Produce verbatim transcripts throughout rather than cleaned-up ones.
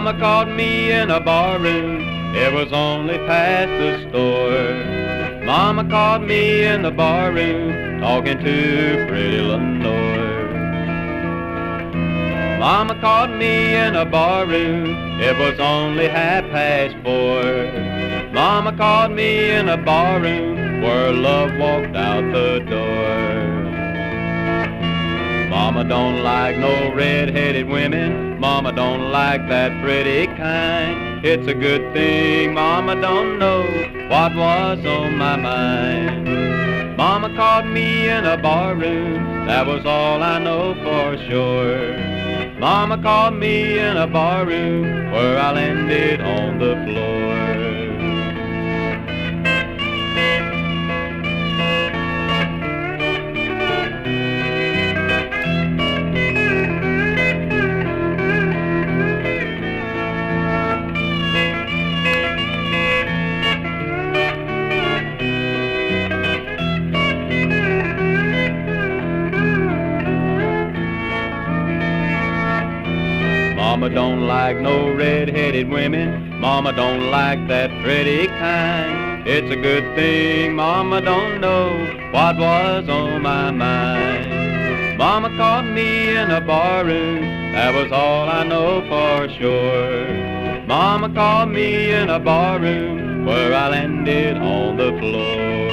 Mama caught me in a barroom, it was only past the store. Mama caught me in the barroom, talking to pretty Lenore. Mama caught me in a barroom, it was only half past four. Mama caught me in a barroom, where love walked out the door. Mama don't like no red-headed women, Mama don't like that pretty kind. It's a good thing Mama don't know what was on my mind. Mama caught me in a barroom, that was all I know for sure. Mama caught me in a barroom, where I landed on the floor. Mama don't like no red-headed women, Mama don't like that pretty kind. It's a good thing Mama don't know what was on my mind. Mama caught me in a barroom, that was all I know for sure. Mama caught me in a barroom, where I landed on the floor.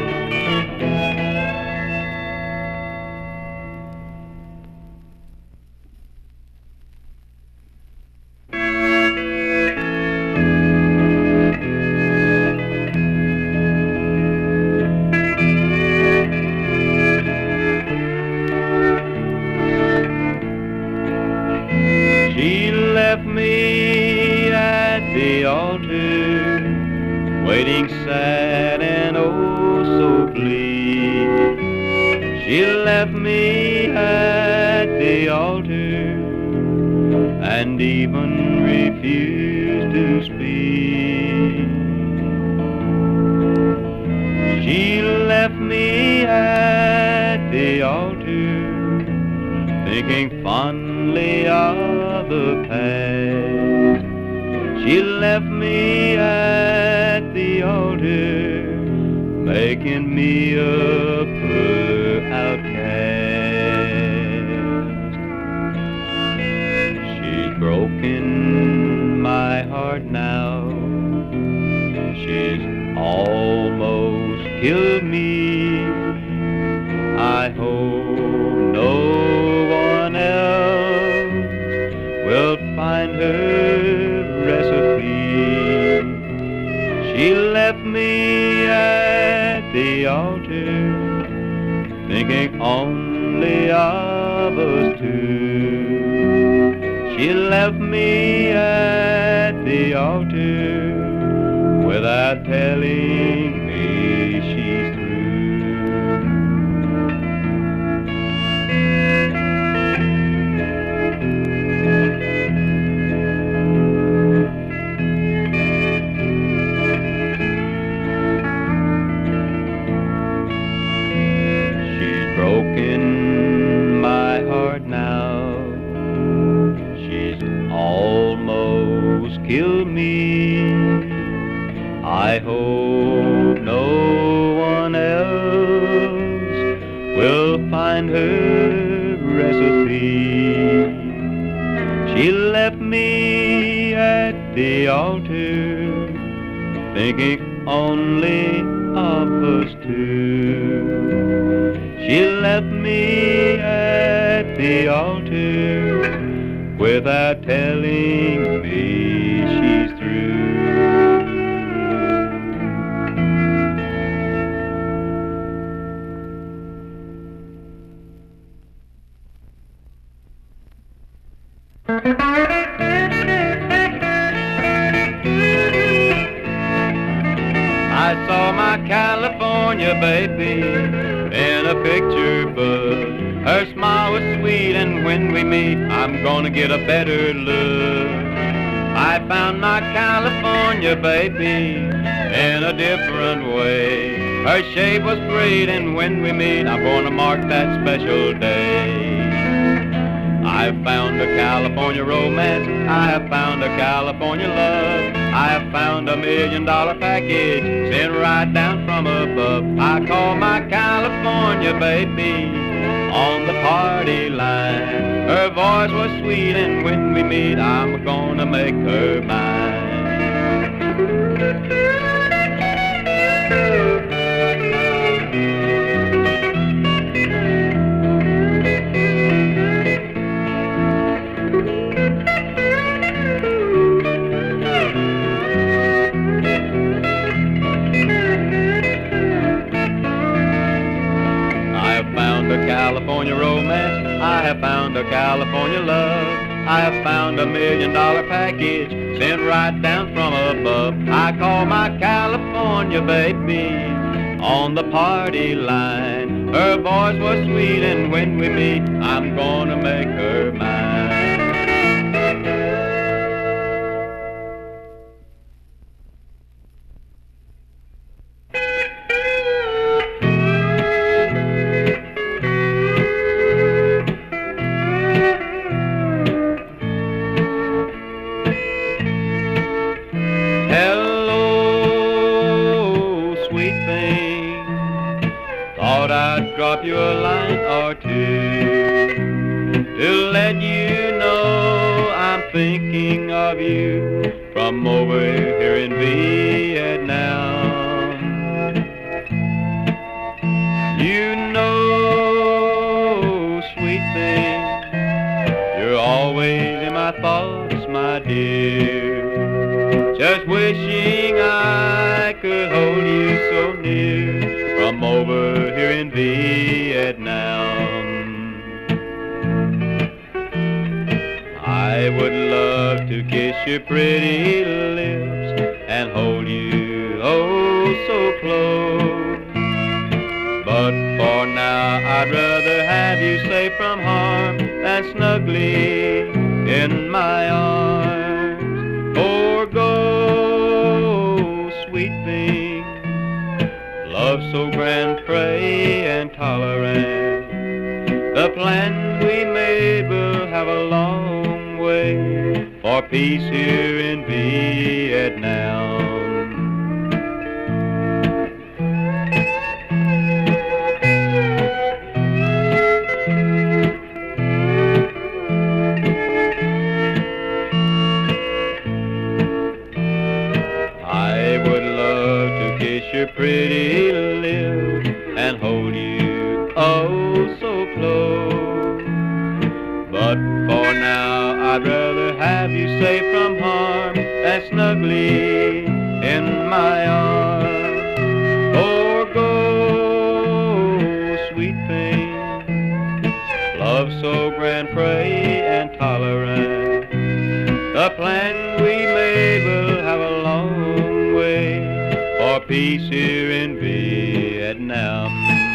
Waiting sad and oh so bleak. She left me at the altar and even refused to speak. She left me at the altar, thinking fondly of the past. She left me at the altar, making me a poor outcast. She's broken my heart now, she's almost killed me. I hope no one else will find her recipe. She left me at the altar, thinking only of us two. She left me at the altar without telling me she's through. Broken my heart now, she's almost killed me. I hope no one else will find her recipe. She left me at the altar, thinking only of us two. She left me at the altar without telling me she's through. I saw my California baby in a picture book. Her smile was sweet, and when we meet, I'm gonna get a better look. I found my California baby in a different way. Her shape was great, and when we meet, I'm gonna mark that special day. I have found a California romance, I have found a California love, I have found a million dollar package sent right down from above. I call my California baby on the party line. Her voice was sweet and when we meet I'm gonna make her mine. California romance, I have found a California love, I have found a million dollar package sent right down from above. I call my California baby on the party line. Her voice was sweet and when we meet I'm gonna make her mine. Drop you a line or two to let you know I'm thinking of you from over here in Vietnam. You know, sweet thing, you're always in my thoughts, my dear. Just wishing I could hold you so near from over here in Vietnam. I would love to kiss your pretty lips and hold you oh so close, but for now I'd rather have you safe from harm than snugly in my arms. Or go, sweet thing, love so grand, free and tolerant. The plans we made will have a long way for peace here in Vietnam. I would love to kiss your pretty lips and hold you oh so close, but for now I'd rather have you safe from harm than snugly in my arms. Or go, sweet thing, love so grand, free and tolerant. The plan we made will have a long way for peace here in Vietnam.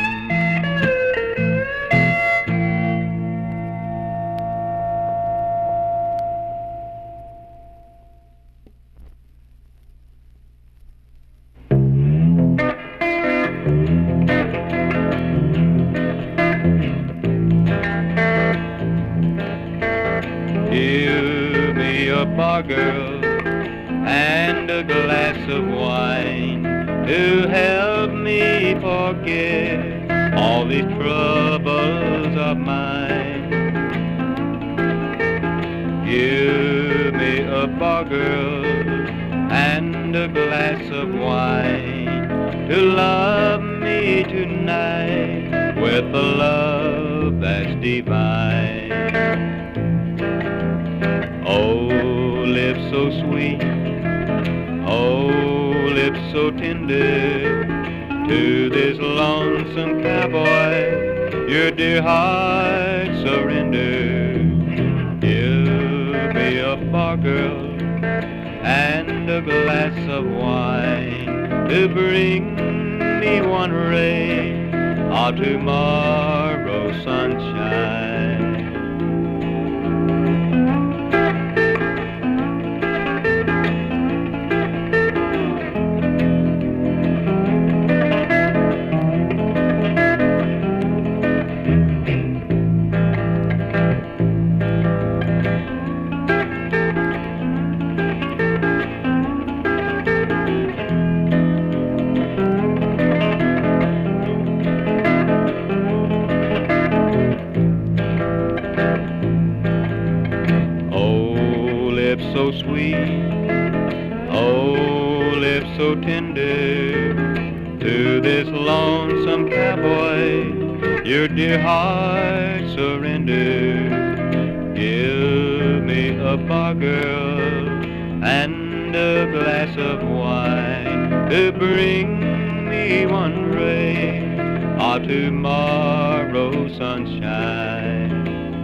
Give me a bar girl and a glass of wine to help me forget all these troubles of mine. Give me a bar girl and a glass of wine to love me tonight with a love that's divine. Oh, lips so sweet, oh, lips so tender, to this lonesome cowboy your dear heart surrender. Give me a bar girl and a glass of wine to bring me one ray of tomorrow's sunshine. so tender to this lonesome cowboy, your dear heart surrender. Give me a bar, girl, and a glass of wine to bring me one ray of tomorrow's sunshine.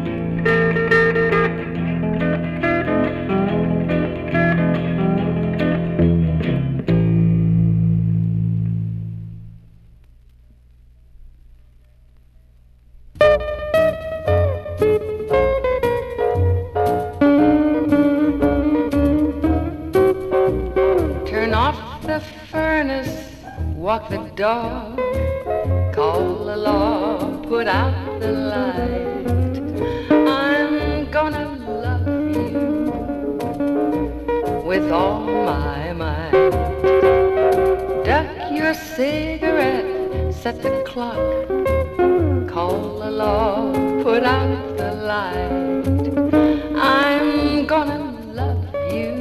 Walk the dog, call the law, put out the light. I'm gonna love you with all my might. Duck your cigarette, set the clock, call the law, put out the light. I'm gonna love you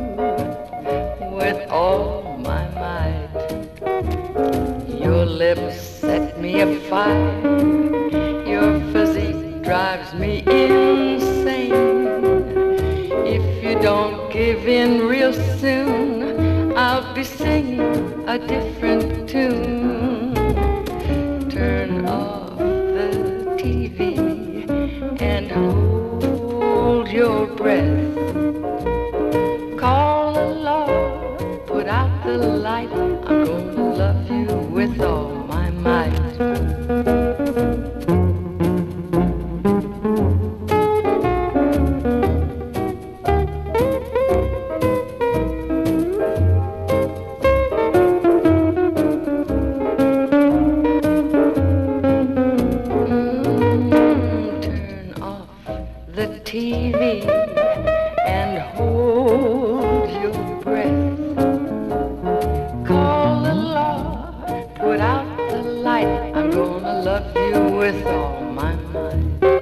with all my might. Your lips set me afire, your physique drives me insane. If you don't give in real soon, I'll be singing a different tune. Turn off the T V and hold your breath. Call the law, put out the light. I'm gonna love you with all my might. Mm, turn off the T V and hold your breath. Call the law, put out the light. I'm gonna love you with all my might.